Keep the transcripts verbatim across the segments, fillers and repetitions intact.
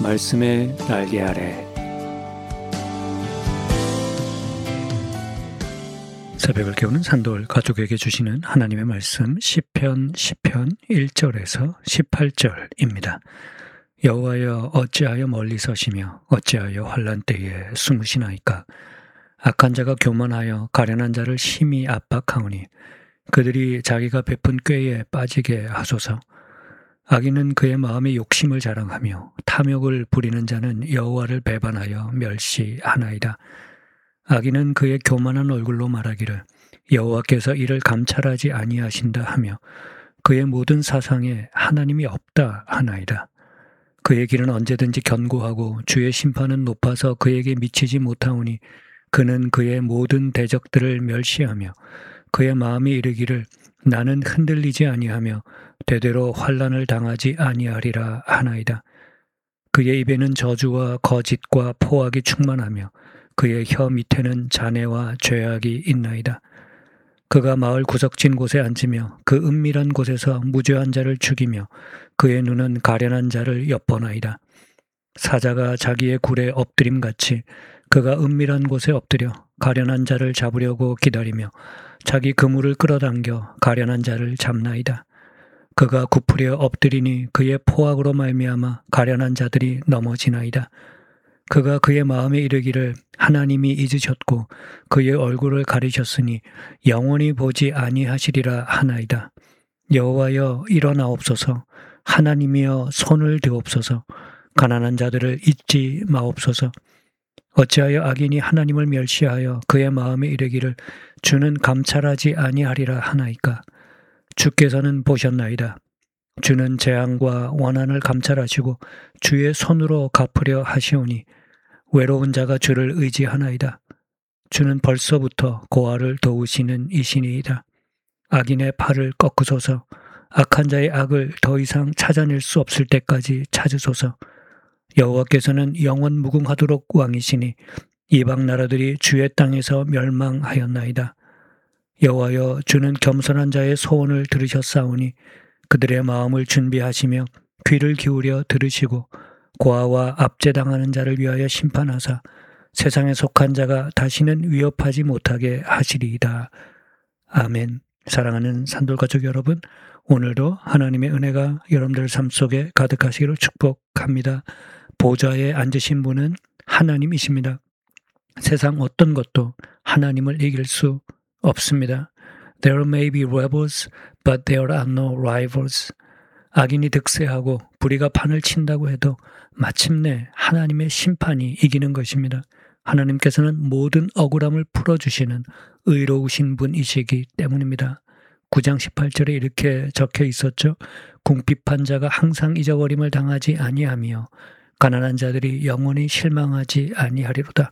말씀의 날개 아래 새벽을 깨우는 산돌 가족에게 주시는 하나님의 말씀 시편 십 편 일 절에서 십팔 절입니다. 여호와여 어찌하여 멀리 서시며 어찌하여 환난 때에 숨으시나이까. 악한 자가 교만하여 가련한 자를 심히 압박하오니 그들이 자기가 베푼 꾀에 빠지게 하소서. 악인은 그의 마음의 욕심을 자랑하며 탐욕을 부리는 자는 여호와를 배반하여 멸시하나이다. 악인은 그의 교만한 얼굴로 말하기를 여호와께서 이를 감찰하지 아니하신다 하며 그의 모든 사상에 하나님이 없다 하나이다. 그의 길은 언제든지 견고하고 주의 심판은 높아서 그에게 미치지 못하오니 그는 그의 모든 대적들을 멸시하며 그의 마음이 이르기를 나는 흔들리지 아니하며 되대로 환난을 당하지 아니하리라 하나이다. 그의 입에는 저주와 거짓과 포악이 충만하며 그의 혀 밑에는 잔해와 죄악이 있나이다. 그가 마을 구석진 곳에 앉으며 그 은밀한 곳에서 무죄한 자를 죽이며 그의 눈은 가련한 자를 엿보나이다. 사자가 자기의 굴에 엎드림같이 그가 은밀한 곳에 엎드려 가련한 자를 잡으려고 기다리며 자기 그물을 끌어당겨 가련한 자를 잡나이다. 그가 굽으려 엎드리니 그의 포악으로 말미암아 가련한 자들이 넘어지나이다. 그가 그의 마음에 이르기를 하나님이 잊으셨고 그의 얼굴을 가리셨으니 영원히 보지 아니하시리라 하나이다. 여호와여 일어나옵소서. 하나님이여 손을 드옵소서. 가난한 자들을 잊지 마옵소서. 어찌하여 악인이 하나님을 멸시하여 그의 마음에 이르기를 주는 감찰하지 아니하리라 하나이까. 주께서는 보셨나이다. 주는 재앙과 원한을 감찰하시고 주의 손으로 갚으려 하시오니 외로운 자가 주를 의지하나이다. 주는 벌써부터 고아를 도우시는 이신이이다. 악인의 팔을 꺾으소서. 악한 자의 악을 더 이상 찾아낼 수 없을 때까지 찾으소서. 여호와께서는 영원 무궁하도록 왕이시니 이방 나라들이 주의 땅에서 멸망하였나이다. 여호와여 주는 겸손한 자의 소원을 들으셨사오니 그들의 마음을 준비하시며 귀를 기울여 들으시고 고아와 압제당하는 자를 위하여 심판하사 세상에 속한 자가 다시는 위협하지 못하게 하시리이다. 아멘. 사랑하는 산돌가족 여러분, 오늘도 하나님의 은혜가 여러분들 삶 속에 가득하시기를 축복합니다. 보좌에 앉으신 분은 하나님이십니다. 세상 어떤 것도 하나님을 이길 수 없습니다. There may be rebels, but there are no rivals. 악인이 득세하고 불의가 판을 친다고 해도 마침내 하나님의 심판이 이기는 것입니다. 하나님께서는 모든 억울함을 풀어주시는 의로우신 분이시기 때문입니다. 구 장 십팔 절에 이렇게 적혀 있었죠. 궁핍한 자가 항상 잊어버림을 당하지 아니하며 가난한 자들이 영원히 실망하지 아니하리로다.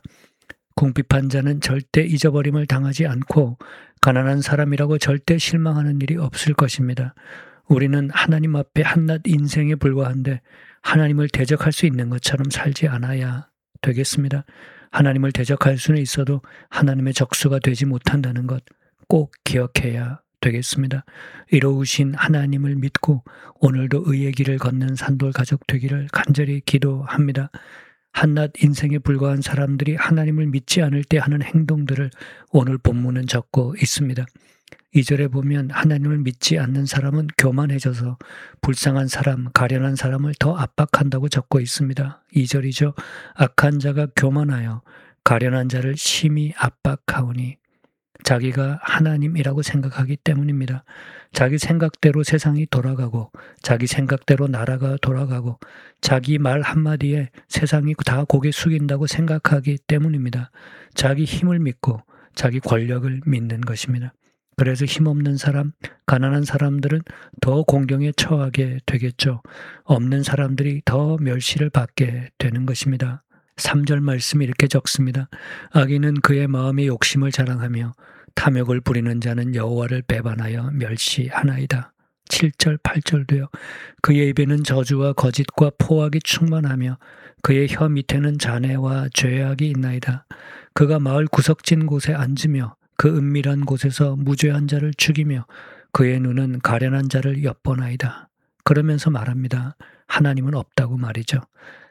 궁핍한 자는 절대 잊어버림을 당하지 않고 가난한 사람이라고 절대 실망하는 일이 없을 것입니다. 우리는 하나님 앞에 한낱 인생에 불과한데 하나님을 대적할 수 있는 것처럼 살지 않아야 되겠습니다. 하나님을 대적할 수는 있어도 하나님의 적수가 되지 못한다는 것 꼭 기억해야 되겠습니다. 이로우신 하나님을 믿고 오늘도 의의 길을 걷는 산돌 가족 되기를 간절히 기도합니다. 한낱 인생에 불과한 사람들이 하나님을 믿지 않을 때 하는 행동들을 오늘 본문은 적고 있습니다. 이 절에 보면 하나님을 믿지 않는 사람은 교만해져서 불쌍한 사람, 가련한 사람을 더 압박한다고 적고 있습니다. 이 절이죠. 악한 자가 교만하여 가련한 자를 심히 압박하오니 자기가 하나님이라고 생각하기 때문입니다. 자기 생각대로 세상이 돌아가고 자기 생각대로 나라가 돌아가고 자기 말 한마디에 세상이 다 고개 숙인다고 생각하기 때문입니다. 자기 힘을 믿고 자기 권력을 믿는 것입니다. 그래서 힘없는 사람, 가난한 사람들은 더 공경에 처하게 되겠죠. 없는 사람들이 더 멸시를 받게 되는 것입니다. 삼 절 말씀이 이렇게 적습니다. 악인은 그의 마음의 욕심을 자랑하며 탐욕을 부리는 자는 여호와를 배반하여 멸시하나이다. 칠 절, 팔 절도요. 그의 입에는 저주와 거짓과 포악이 충만하며 그의 혀 밑에는 잔해와 죄악이 있나이다. 그가 마을 구석진 곳에 앉으며 그 은밀한 곳에서 무죄한 자를 죽이며 그의 눈은 가련한 자를 엿보나이다. 그러면서 말합니다. 하나님은 없다고 말이죠.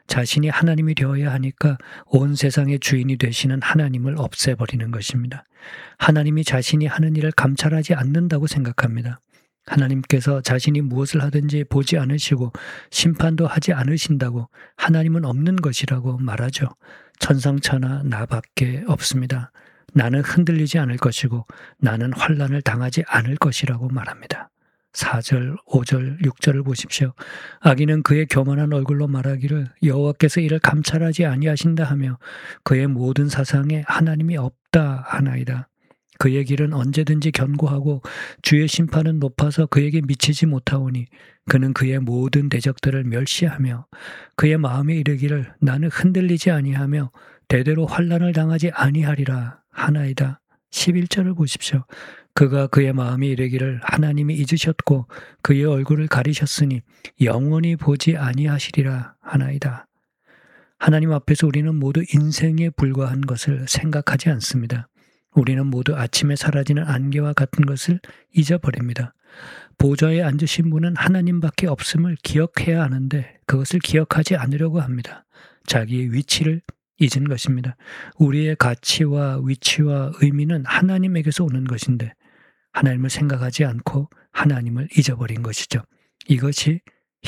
자신이 하나님이 되어야 하니까 온 세상의 주인이 되시는 하나님을 없애버리는 것입니다. 하나님이 자신이 하는 일을 감찰하지 않는다고 생각합니다. 하나님께서 자신이 무엇을 하든지 보지 않으시고 심판도 하지 않으신다고 하나님은 없는 것이라고 말하죠. 천상천하 나밖에 없습니다. 나는 흔들리지 않을 것이고 나는 환난을 당하지 않을 것이라고 말합니다. 사 절, 오 절, 육 절을 보십시오. 악인은 그의 교만한 얼굴로 말하기를 여호와께서 이를 감찰하지 아니하신다 하며 그의 모든 사상에 하나님이 없다 하나이다. 그의 길은 언제든지 견고하고 주의 심판은 높아서 그에게 미치지 못하오니 그는 그의 모든 대적들을 멸시하며 그의 마음에 이르기를 나는 흔들리지 아니하며 대대로 환난을 당하지 아니하리라 하나이다. 십일 절을 보십시오. 그가 그의 마음에 이르기를 하나님이 잊으셨고 그의 얼굴을 가리셨으니 영원히 보지 아니하시리라 하나이다. 하나님 앞에서 우리는 모두 인생에 불과한 것을 생각하지 않습니다. 우리는 모두 아침에 사라지는 안개와 같은 것을 잊어버립니다. 보좌에 앉으신 분은 하나님밖에 없음을 기억해야 하는데 그것을 기억하지 않으려고 합니다. 자기의 위치를 잊은 것입니다. 우리의 가치와 위치와 의미는 하나님에게서 오는 것인데 하나님을 생각하지 않고 하나님을 잊어버린 것이죠. 이것이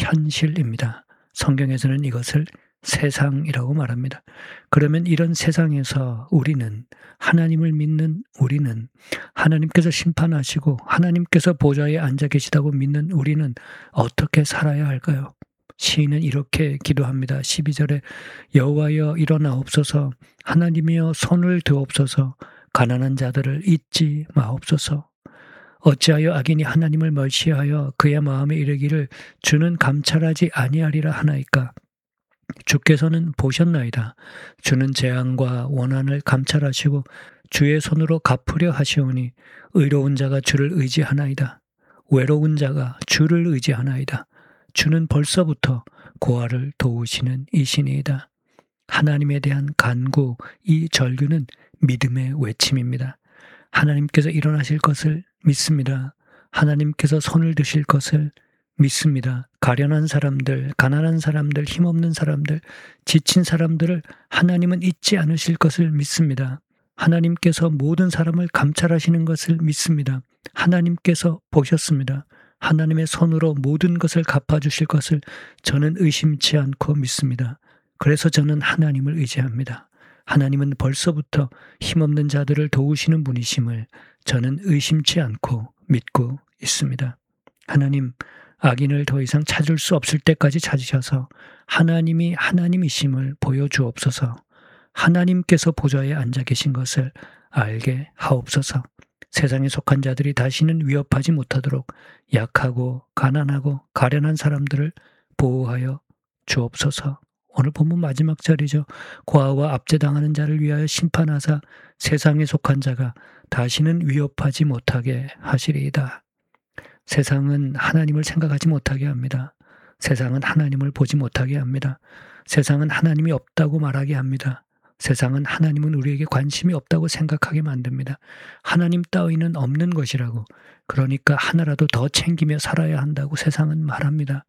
현실입니다. 성경에서는 이것을 세상이라고 말합니다. 그러면 이런 세상에서 우리는 하나님을 믿는 우리는 하나님께서 심판하시고 하나님께서 보좌에 앉아 계시다고 믿는 우리는 어떻게 살아야 할까요? 시인은 이렇게 기도합니다. 십이 절에 여호와여 일어나옵소서 하나님이여 손을 드옵소서 가난한 자들을 잊지 마옵소서. 어찌하여 악인이 하나님을 멸시하여 그의 마음에 이르기를 주는 감찰하지 아니하리라 하나이까. 주께서는 보셨나이다. 주는 재앙과 원한을 감찰하시고 주의 손으로 갚으려 하시오니 의로운 자가 주를 의지하나이다. 외로운 자가 주를 의지하나이다. 주는 벌써부터 고아를 도우시는 이신이이다. 하나님에 대한 간구, 이 절규는 믿음의 외침입니다. 하나님께서 일어나실 것을 믿습니다. 하나님께서 손을 드실 것을 믿습니다. 가련한 사람들, 가난한 사람들, 힘없는 사람들, 지친 사람들을 하나님은 잊지 않으실 것을 믿습니다. 하나님께서 모든 사람을 감찰하시는 것을 믿습니다. 하나님께서 보셨습니다. 하나님의 손으로 모든 것을 갚아주실 것을 저는 의심치 않고 믿습니다. 그래서 저는 하나님을 의지합니다. 하나님은 벌써부터 힘없는 자들을 도우시는 분이심을 저는 의심치 않고 믿고 있습니다. 하나님, 악인을 더 이상 찾을 수 없을 때까지 찾으셔서 하나님이 하나님이심을 보여주옵소서. 하나님께서 보좌에 앉아 계신 것을 알게 하옵소서. 세상에 속한 자들이 다시는 위협하지 못하도록 약하고 가난하고 가련한 사람들을 보호하여 주옵소서. 오늘 본문 마지막 절이죠. 고아와 압제당하는 자를 위하여 심판하사 세상에 속한 자가 다시는 위협하지 못하게 하시리이다. 세상은 하나님을 생각하지 못하게 합니다. 세상은 하나님을 보지 못하게 합니다. 세상은 하나님이 없다고 말하게 합니다. 세상은 하나님은 우리에게 관심이 없다고 생각하게 만듭니다. 하나님 따위는 없는 것이라고, 그러니까 하나라도 더 챙기며 살아야 한다고 세상은 말합니다.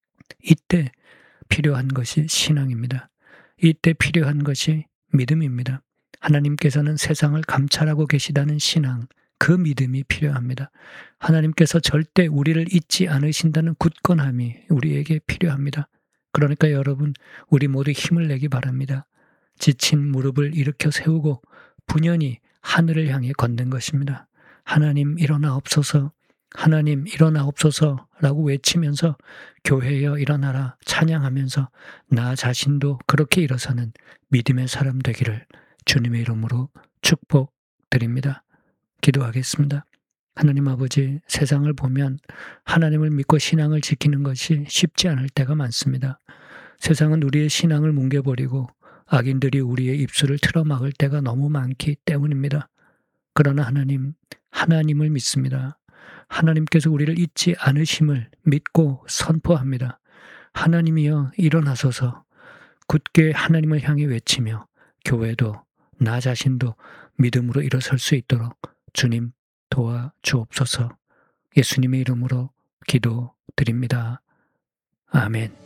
이때 필요한 것이 신앙입니다. 이때 필요한 것이 믿음입니다. 하나님께서는 세상을 감찰하고 계시다는 신앙, 그 믿음이 필요합니다. 하나님께서 절대 우리를 잊지 않으신다는 굳건함이 우리에게 필요합니다. 그러니까 여러분, 우리 모두 힘을 내기 바랍니다. 지친 무릎을 일으켜 세우고 분연히 하늘을 향해 걷는 것입니다. 하나님 일어나옵소서, 하나님 일어나옵소서라고 외치면서 교회여 일어나라 찬양하면서 나 자신도 그렇게 일어서는 믿음의 사람 되기를 주님의 이름으로 축복드립니다. 기도하겠습니다. 하나님 아버지, 세상을 보면 하나님을 믿고 신앙을 지키는 것이 쉽지 않을 때가 많습니다. 세상은 우리의 신앙을 뭉개버리고 악인들이 우리의 입술을 틀어막을 때가 너무 많기 때문입니다. 그러나 하나님, 하나님을 믿습니다. 하나님께서 우리를 잊지 않으심을 믿고 선포합니다. 하나님이여 일어나소서. 굳게 하나님을 향해 외치며 교회도 나 자신도 믿음으로 일어설 수 있도록 주님 도와주옵소서. 예수님의 이름으로 기도드립니다. 아멘.